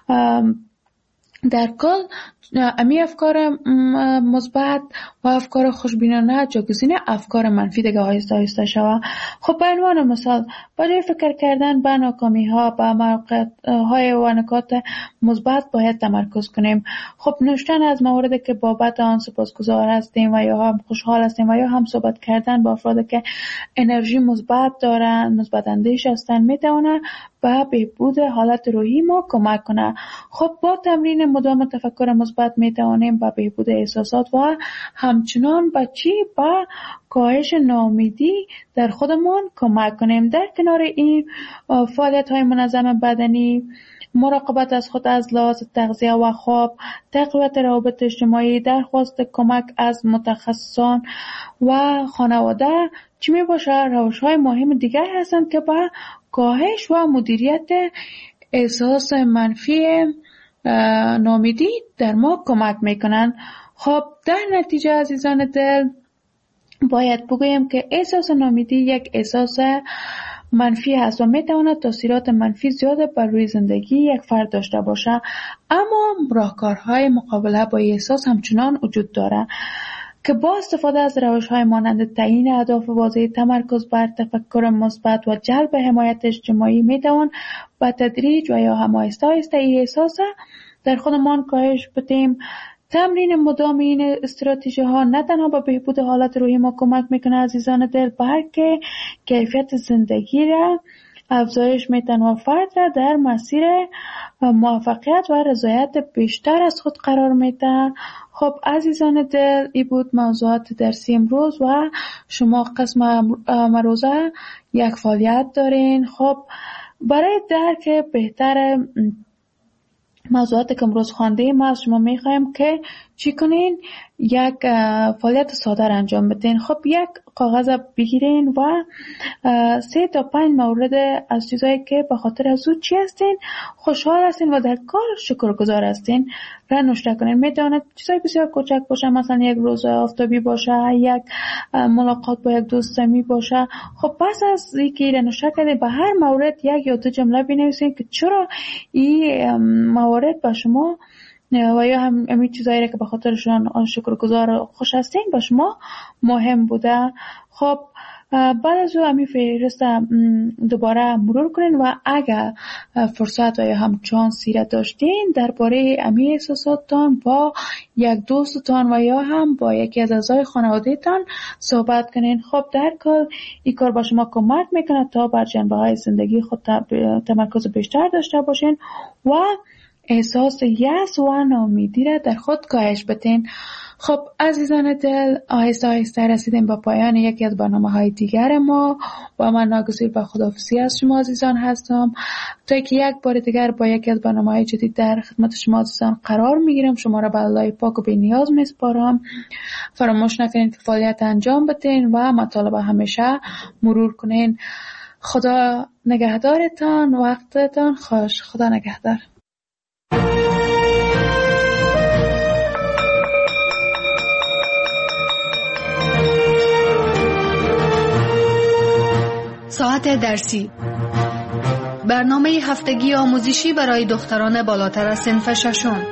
در کل امی افکار مثبت و افکار خوشبینانه جایگزین افکار منفی دیگه آهسته آهسته شود. خب به عنوان مثال، برای فکر کردن به ناکامی ها، به موقعیت های و نکات مثبت باید تمرکز کنیم. خب نوشتن از مواردی که بابت آن سپاسگزار هستیم و یا هم خوشحال هستیم و یا هم صحبت کردن با افرادی که انرژی مثبت دارن، مثبت اندیش هستن، میتونه به بهبود حالت روحی ما کمک کنه. خب با تمرین مدام تفکر مثبت میتوانیم به بهبود احساسات و همچنان به چی؟ به کاهش ناامیدی در خودمون کمک کنیم. در کنار این فعالیت های منظم بدنی، مراقبت از خود از لحاظ تغذیه و خواب، تقویت روابط اجتماعی، درخواست کمک از متخصصان و خانواده چی می باشه؟ روش های مهم دیگر هستند که به کاهش و مدیریت احساس منفی ناامیدی در ما کمک میکنن. خب در نتیجه عزیزان دل باید بگویم که احساس ناامیدی یک احساس منفی هست و میتواند تاثیرات منفی زیاد بر روی زندگی یک فرد داشته باشه، اما راهکارهای مقابله با این احساس همچنان وجود داره که با استفاده از روش‌های مانند تعیین اهداف واضح، تمرکز بر تفکر مثبت و جلب حمایت اجتماعی میتوان با تدریج و یا هم آهسته آهسته این احساس در خودمان کاهش بدیم. تمرین مدام این استراتژی ها نه تنها به بهبود حالت روحی ما کمک میکنه عزیزان دل، بلکه کیفیت زندگی را افزایش میتن و فرد را در مسیر موفقیت و رضایت بیشتر از خود قرار میده. خب عزیزان دل، این بود موضوعات درسی امروز و شما قسم امروزه یک فعالیت دارین. خب برای درک بهتر موضوعات که امروز خوانده ما از شما میخوایم که چی کنین؟ یک فعالیت ساده را انجام بدین. خب یک کاغذ بگیرین و سه تا پنج مورد از چیزایی که به خاطر از او چی هستین، خوشحال هستین و در کار شکرگزار هستین را نوشته کنین. میتواند چیزای بسیار کوچک باشه، مثلا یک روز آفتابی باشه، یک ملاقات با یک دوست صمیمی باشه. خب پس از اینکه را نوشته کردین به هر مورد یک یا دو جمله بنویسین که چرا این موارد به شما و یا هم همین چیزایی که به خاطرشان شکرگزار خوش هستین به شما مهم بوده. خب بعد از او همین فهرست دوباره مرور کنین و اگر فرصت و یا هم چانسی را داشتین درباره همین احساساتتان با یک دوستتان و یا هم با یکی از اعضای خانواده‌تان صحبت کنین. خب در کل این کار با شما کمک میکنه تا بر جنبه‌های زندگی خود تمرکز بیشتر داشته باشین و احساس یأس و ناامیدی را در خود کاهش بدین. خب عزیزان دل، آهسته آهسته رسیدیم به پایان یکی از برنامه‌های دیگر ما و من ناگزیر به خداحافظی از شما عزیزان هستم تا که یک بار دیگر با یکی از برنامه‌های جدید در خدمت شما عزیزان قرار میگیرم. شما را به الله پاک و بی‌نیاز میسپارم. فراموش نکنید که فعالیت انجام بدین و مطالب همیشه مرور کنین. خدا نگهدارتان، وقتتان خوش. خدا نگهدار. ساعت درسی، برنامه هفتگی آموزشی برای دختران بالاتر از صنف ششم.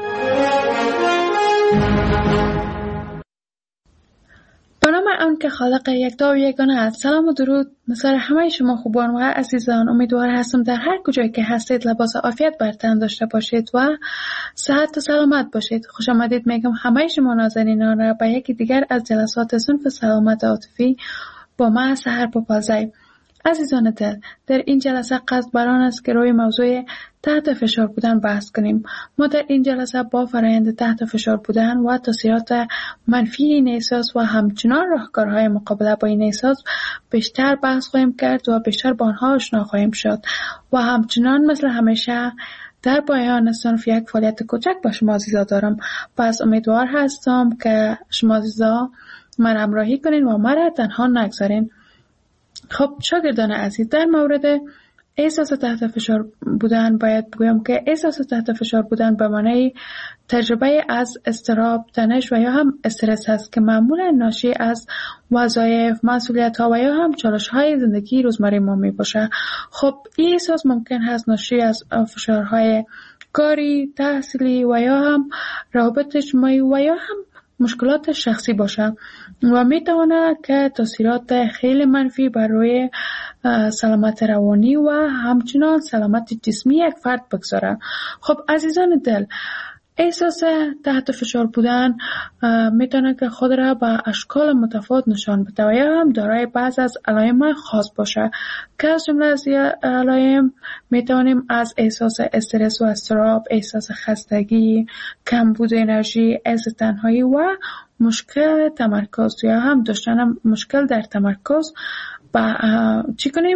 برنامه آن که خالق یکتا و یگانه است. سلام و درود مثل همه شما خوبان و عزیزان. امیدوار هستم در هر کجایی که هستید لباس عافیت بر تن داشته باشید و صحت و سلامت باشید. خوش آمدید میگم همه شما نازنینان را به یکی دیگر از جلسات صنف سلامت عاطفی با من سحر پاپازی. عزیزان دل، در این جلسه قصد بر آن است که روی موضوع تحت فشار بودن بحث کنیم. ما در این جلسه با فرآیند تحت فشار بودن و تاثیرات منفی این احساس و همچنان راهکارهای مقابله با این احساس بیشتر بحث خواهیم کرد و بیشتر با آنها آشنا خواهیم شد و همچنان مثل همیشه در پایان صنف یک فعالیت کوچک با شما عزیزا دارم. پس امیدوار هستم که شما عزیزا من همراهی کنین و مرا تنها نگذارین. خب شاگردان عزیز، در مورد احساس تحت فشار بودن باید بگویم که احساس تحت فشار بودن به معنی تجربه از اضطراب، تنش و یا هم استرس است که معمولا ناشی از وظایف، مسئولیت‌ها و یا هم چالش‌های زندگی روزمره ما میباشه. خب این احساس ممکن هست ناشی از فشارهای کاری، تحصیلی و یا هم روابط اجتماعی و یا هم مشکلات شخصی باشه و میتونه که تاثیرات خیلی منفی بر روی سلامت روانی و همچنان سلامت جسمی یک فرد بگذاره. خب عزیزان دل، احساس تحت فشار بودن میتونه که خود را به اشکال متفاوت نشان بده و یا هم دارای بعض از علائم خاص باشه که از جمله از علائم میتونیم از احساس استرس و اضطراب، احساس خستگی، کمبود انرژی، احساس تنهایی و مشکل تمرکز یا هم داشتن مشکل در تمرکز با چی کنیم؟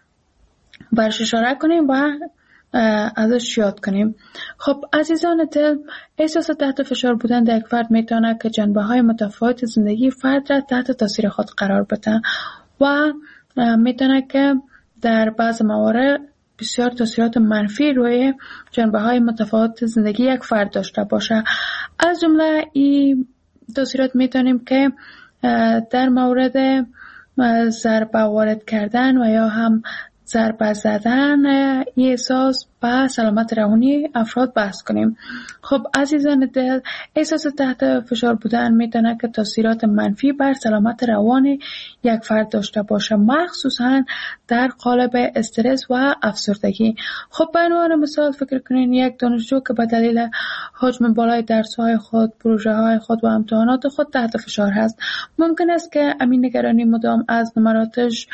برش اشاره کنیم و ازش یاد کنیم. خب عزیزان دل، احساس تحت فشار بودن در یک فرد میتونه که جنبه های متفاوت زندگی فرد را تحت تاثیر خود قرار بده و میتونه که در بعض موارد بسیار تاثیرات منفی روی جنبه های متفاوت زندگی یک فرد داشته باشه. از جمله این تاثیرات میتونیم که در مورد ضربه وارد کردن و یا هم ضربه زدن این احساس با سلامت روانی افراد بحث کنیم. خب عزیزان دل، احساس تحت فشار بودن میتونه که تاثیرات منفی بر سلامت روان یک فرد داشته باشه، مخصوصا در قالب استرس و افسردگی. خب به عنوان مثال فکر کنین یک دانشجو که به دلیل حجم بالای درس‌های خود، پروژه‌های خود و امتحانات خود تحت فشار هست. ممکن است که امین نگرانی مدام از نمراتش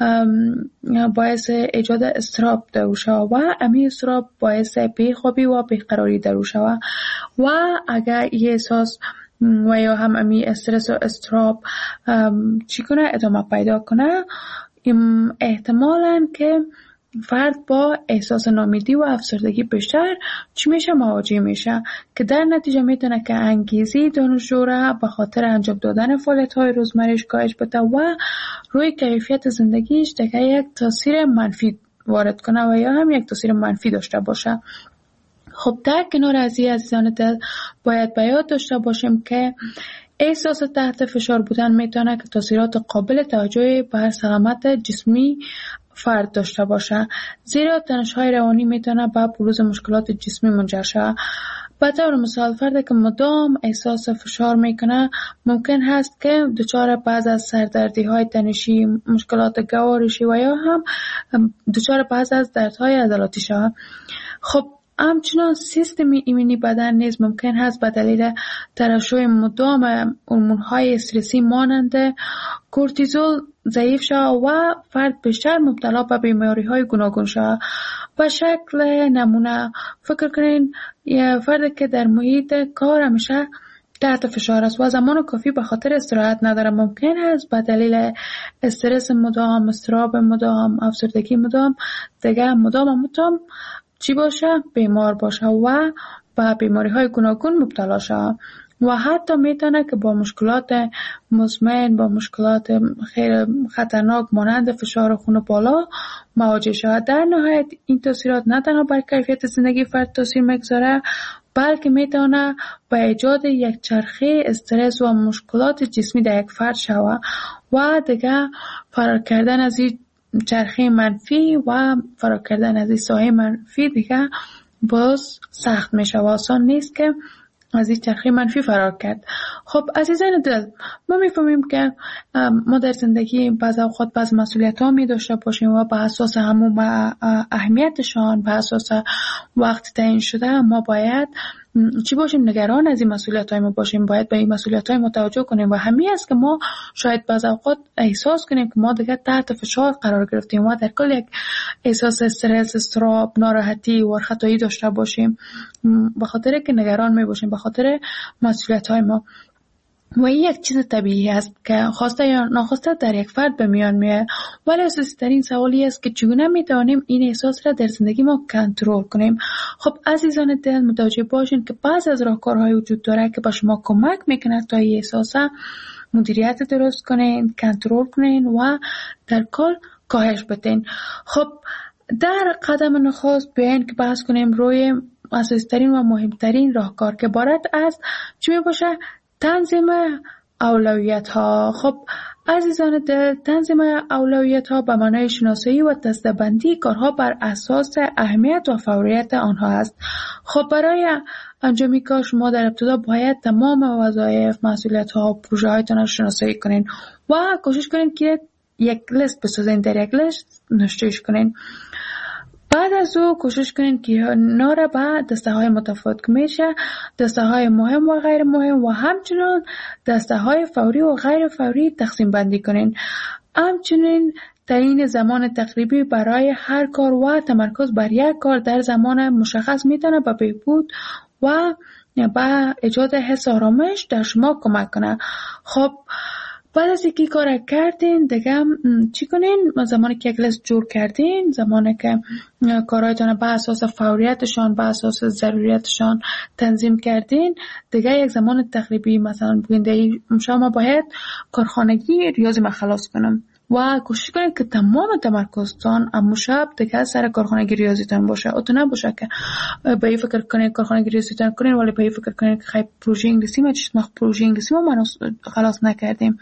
باعث ایجاد اضطراب در شود و امین اضطراب باعث بیخوابی و بیقراری در شود و اگر این احساس و یا هم امی استرس و اضطراب چی کنه ادامه پیدا کنه، احتمالاً که فرد با احساس ناامیدی و افسردگی بیشتر چی میشه مواجه میشه که در نتیجه میتونه که انگیزی دانشجو را به خاطر انجام دادن فعالیت‌های روزمره‌اش کاهش بده و روی کیفیت زندگیش دیگه یک تاثیر منفی وارد کنه و یا هم یک تاثیر منفی داشته باشه. خب در کنار از این عزیزان دل باید به یاد داشته باشیم که احساس تحت فشار بودن میتونه که تاثیرات قابل توجهی بر سلامت جسمی فرد داشته باشه، زیرا تنش‌های روانی میتونه به بروز مشکلات جسمی منجر شود. به طور مثال فردی که مدام احساس فشار میکنه ممکن هست که دچار بعض از سردردی های تنشی، مشکلات گوارشی و یا هم دچار بعض از دردهای عضلاتی شود. خب همچنان سیستم ایمنی بدن نیز ممکن هست به دلیل ترشح مدام هورمون‌های استرسی مانند کورتیزول ضعیف شود و فرد بیشتر مبتلا به بیماری‌های گوناگون شود. به شکل نمونه فکر کنین یه فردی که در محیط کار همیشه تحت فشار است و زمان کافی به خاطر استراحت نداره، ممکن است به دلیل استرس مدام، اضطراب مدام، افسردگی مدام دیگه مدام مدام چی باشه؟ بیمار باشه و به بیماری های گوناگون مبتلا شود و حتی میتونه که با مشکلات مزمن، با مشکلات خیلی خطرناک مانند فشار خون بالا مواجه شود. در نهایت این تاثیرات نه تنها بر کیفیت زندگی فرد تاثیر میگذاره، بلکه میتونه به ایجاد یک چرخه استرس و مشکلات جسمی در یک فرد شود و دیگه فرار کردن از این چرخه منفی و فرار کردن از این سایه منفی دیگه باز سخت میشه و آسان نیست که از این چرخه منفی فرار کرد. خب عزیزان دل، ما میفهمیم که ما در زندگی بعض اوقات بعض مسئولیت ها می داشته باشیم و به اساس همون اهمیتشان، به اساس وقت تعیین شده ما باید چی باشیم؟ نگران از این مسئولیت های ما باشیم، باید به این مسئولیت های ما توجه کنیم و همین است که ما شاید بعض اوقات احساس کنیم که ما دیگه تحت فشار قرار گرفتیم و در کل یک احساس استرس، اضطراب، ناراحتی و خطایی داشته باشیم به خاطر که نگران می باشیم به خاطر مسئولیت های ما. و این یک چیز طبیعی است که خواسته یا ناخواسته در یک فرد به میان میاد، ولی اساسی ترین سوالی است که چگونه میتوانیم این احساس را در زندگی ما کنترل کنیم. خب عزیزان دل، متوجه باشین که بعض از راهکارهای وجود داره که به شما کمک میکنه تا این احساس مدیریت درست کنین، کنترل کنین و در کل کاهش بدین. خب در قدم نخست بیاین که بحث کنیم روی اساسی ترین و مهمترین راهکار که عبارت از چی میباشه؟ تنظیم اولویت ها. خب عزیزان دل، تنظیم اولویت ها به معنای شناسایی و دسته‌بندی کارها بر اساس اهمیت و فوریت آنها است. خب برای انجام کار شما در ابتدا باید تمام وظایف، مسئولیت ها و پروژه هایتان را شناسایی کنین و کوشش کنین که یک لیست بسازین، در یک لیست نوشتهش کنین. بعد از او کوشش کنین که ناره به دسته های متفاوت که میشه دسته های مهم و غیر مهم و همچنین دسته های فوری و غیر فوری تقسیم بندی کنین. همچنین تعیین زمان تقریبی برای هر کار و تمرکز بر یک کار در زمان مشخص میتونه به بهبود و به ایجاد حس آرامش در شما کمک کنه. خب بعد از اینکه کار کردین دیگه چی کنین؟ زمانی که یک لیست جور کردین، زمانی که کارهایتان به اساس فوریتشان، به اساس ضروریتشان تنظیم کردین، دیگه یک زمان تقریبی مثلا بگین شما باید کارخانگی ریاضی ما خلاص کنم و کوشش کنید که تمام تمرکزتان امو شب دیگه سر کارخانگی ریاضیتان باشه. او تو نباشه که به این فکر کنید کارخانگی ریاضیتان کنین ولی به این فکر کنید که خیلی پروژه انگلیسی ما چیز نخ پروژه انگلیسی ما منو خلاص نکردیم.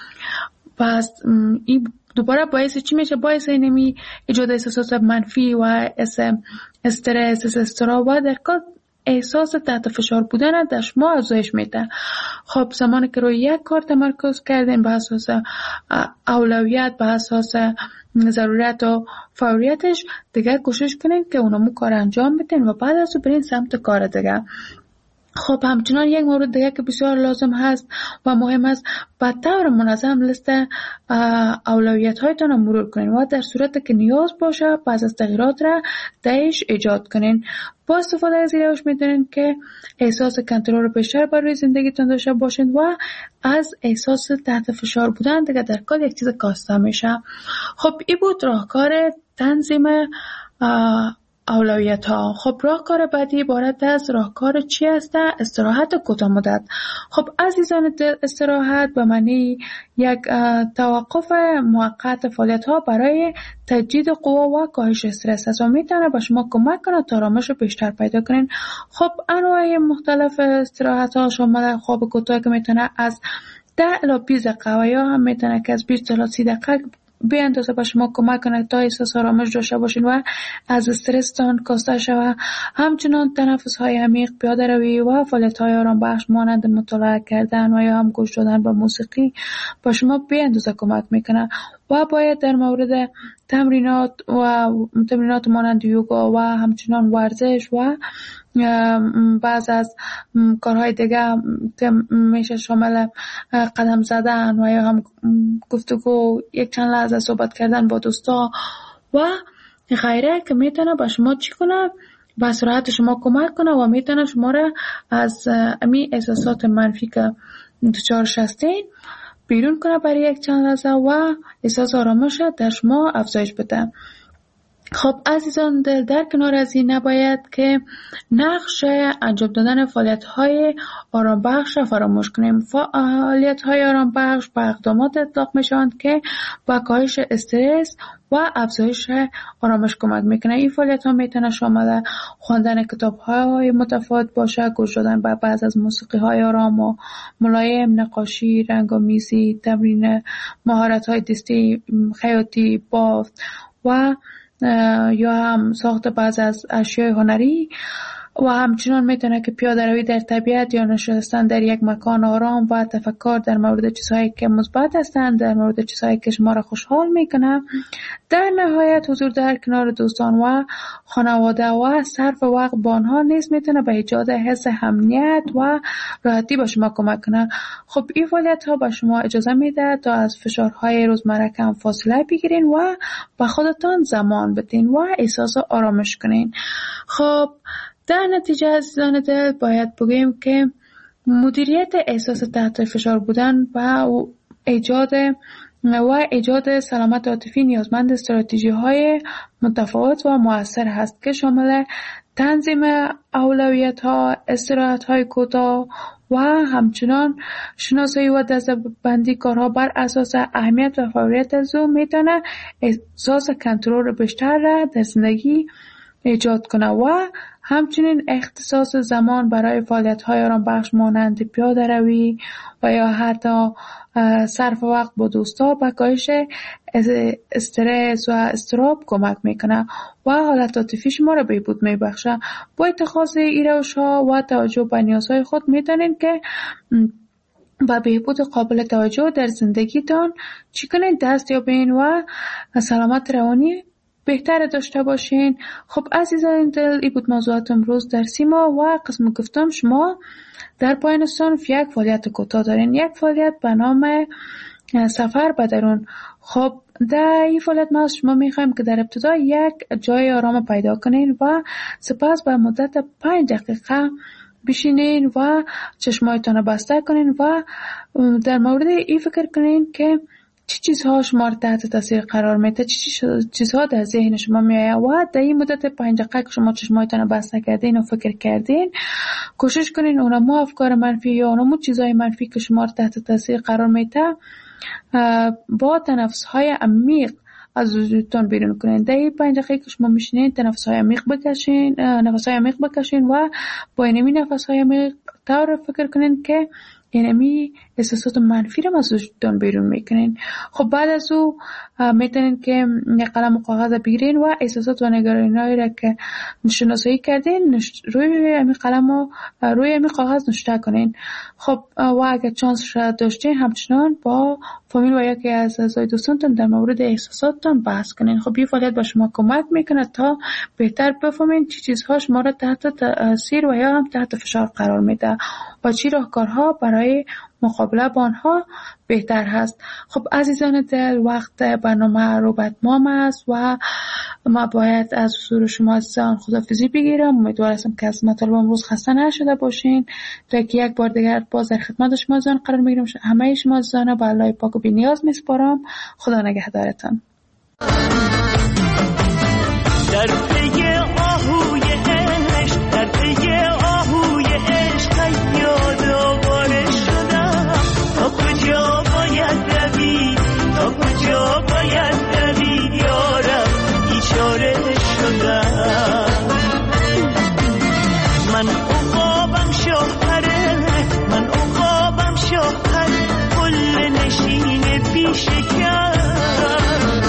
پس این دوباره باعث چی میشه؟ باعث اینمی ایجاد احساسات منفی و استرس، اضطراب و در کل احساس تحت فشار بودن در شما افزایش میده. خب زمانی که روی یک کار تمرکز کردین به اساس اولویت، به اساس ضرورت و فوریتش، دیگه کوشش کنین که اونمو کار انجام بدین و بعد از اون برین سمت کار دیگه. خب همچنان یک مورد دیگه که بسیار لازم هست و مهم است، به طور منظم لیست اولویت هایتان رو مرور کنین و در صورت که نیاز باشه بعض از تغییرات را درش ایجاد کنین. با استفاده از این روش میتونین که احساس کنترل بیشتر بر روی زندگیتون داشته باشین و از احساس تحت فشار بودن دیگه در کل یک چیز کاسته میشه. خب این بود راهکار تنظیم اولویت ها. خب راهکار بعدی عبارت از راهکار چی هست؟ استراحت کوتاه مدت. خب عزیزان دل، استراحت به معنی یک توقف موقت فعالیت ها برای تجدید قوا و کاهش استرس است و میتونه به شما کمک کنه تا آرامش بیشتر پیدا کنین. خب انواع مختلف استراحت ها شامل خواب کوتاه که میتونه از ده الی بیست دقیقه و یا هم میتونه که از بیست الی سی دقیقه به اندازه به شما کمک کنه تا احساس آرامش داشته باشین و از استرستان کاسته شوه. همچنان تنفس های عمیق، پیاده روی و فعالیت های آرام بخش مانند مطالعه کردن و یا هم گوش دادن به موسیقی با شما به اندازه کمک میکنه. و باید در مورد تمرینات و تمرینات مانند یوگا و همچنان ورزش و بعض از کارهای دیگه که میشه شامل قدم زدن و یا هم گفتگو، یک چند لحظه صحبت کردن با دوستا و غیره که میتونه با شما چی کنه؟ به سرعت شما کمک کنه و میتونه شما را از امی احساسات منفی که دچارش هستین بیرون کنه برای یک چند لحظه و احساس آرامش در شما افزایش بده. خب عزیزان دل، در کنار از این نباید که نقش انجام دادن فعالیت های آرام بخش را فراموش کنیم. فعالیت های آرام بخش با اقدامات اطلاق میشوند که با کاهش استرس و افزایش آرامش کمک میکنه. این فعالیت ها میتونه شامل خواندن کتاب های متفاوت باشه، گوش دادن به بعض از موسیقی های آرام و ملایم، نقاشی، رنگ‌آمیزی، تمرین مهارت های دستی، خیاطی، بافت و یا هم ساخت بعض از اشیاء هنری. و همچنان میتونه که پیاده روی در طبیعت یا نشستن در یک مکان آرام و تفکر در مورد چیزهایی که مثبت هستند، در مورد چیزهایی که شما را خوشحال میکنه. در نهایت حضور در کنار دوستان و خانواده و صرف وقت با آنها نیز میتونه به ایجاد حس امنیت و راحتی به شما کمک کنه. خب این فعالیت ها به شما اجازه میده تا از فشارهای روزمره کم فاصله بگیرین و به خودتان زمان بدین و احساس آرامش کنین. خب در نتیجه عزیزان دل باید بگویم که مدیریت احساس تحت فشار بودن و ایجاد و ایجاد سلامت عاطفی نیازمند استراتژی های متفاوت و مؤثر هست که شامل تنظیم اولویت ها، استراحت های کوتاه و همچنان شناسایی و دسته‌بندی کارها بر اساس اهمیت و فوریت از او میتونه احساس کنترل بیشتر را در زندگی ایجاد کنه و همچنین اختصاص زمان برای فعالیت‌های آرام بخش مانند پیاده روی و یا حتی صرف وقت با دوستا به کاهش استرس و اضطراب کمک میکنه و حالت عاطفی شما را بهبود میبخشه. با اتخاذ این روش‌ها و توجه به نیازهای خود میتونین که با بهبود قابل توجه در زندگیتان چی کنین؟ دست یابین و سلامت روانی بهتر داشته باشین. خب عزیزان دل، این بود موضوعات امروز در سیما و قسم گفتم شما در پایان صنف یک فعالیت کوتاه دارین، یک فعالیت به نام سفر به درون. خب در این فعالیت ما شما میخوایم که در ابتدا یک جای آرام پیدا کنین و سپس به مدت پنج دقیقه بشینین و چشمایتان بسته کنین و در مورد این فکر کنین که چی چیزها شما را تحت تاثیر قرار میده، چی چیزها در ذهن شما میآید و در این مدت پنج دقیقه که شما چشمایتان بسته کردین و فکر کردین کوشش کنین اونمو افکار منفی یا اونمو چیزهای منفی که شما را تحت تاثیر قرار میده با تنفس های عمیق از وجودتان بیرون کنین. در این پنج دقیقه که شما میشینین تنفس های عمیق بکشین نفس های عمیق بکشین و با اینمی نفس های عمیق طور فکر کنین که اینمی احساسات منفی رو از وجودتان بیرون میکنین. خب بعد از او میتونین که یک قلم و کاغذ بگیرین و احساسات و نگرانی‌هایی را که شناسایی کردین روی امی قلم و روی امی کاغذ نوشته کنین. خب و اگر چانس را داشتین همچنان با فامیل و یکی از اعضای دوستانتون در مورد احساساتتان بحث کنین. خب این فعالیت به شما کمک میکنه تا بهتر بفهمین چه چیزها شما را تحت تاثیر و یا هم تحت فشار قرار میده و چی راهکارها برای مقابله با آنها بهتر هست. خب عزیزان دل، وقت برنامه رو به اتمام است و ما باید از حضور شما عزیزان خداحافظی بگیرم. امیدوار هستم که از مطالب امروز خسته نشده باشین تا که یک بار دیگر باز در خدمت شما عزیزان قرار میگیرم. همه شما عزیزان به الله پاک و بی‌نیاز میسپارم. خدا نگهدارتان. در پی آهوی عشق، در پی آهوی عشق یاد آواره شدم. تا کجا باید روی، تا کجا باید روی یارم بیچاره شدم. من عقابم شاهپره، من عقابم شاهپره، کل نشین بیشکر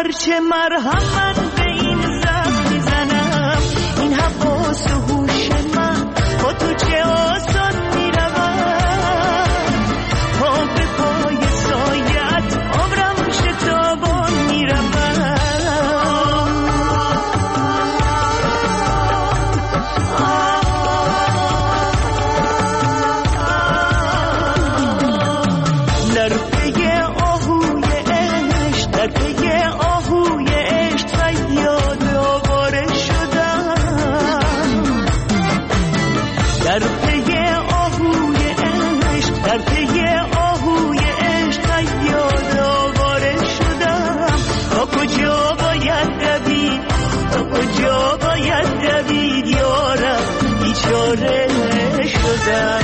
هرچه مرهم من به این زخم میزنم، این حواس و هوش من با تو چه آسان میروم، پا به پای سایت عمرم شتابان میروم. در پی آهوی عشق، در پی آهوی عشق صیاد آواره شدم، در پی آهوی عشق، در پی آهوی عشق صیاد آواره شدم. تا کجا باید دوید، تا کجا باید دوید یارم، بیچاره شدم.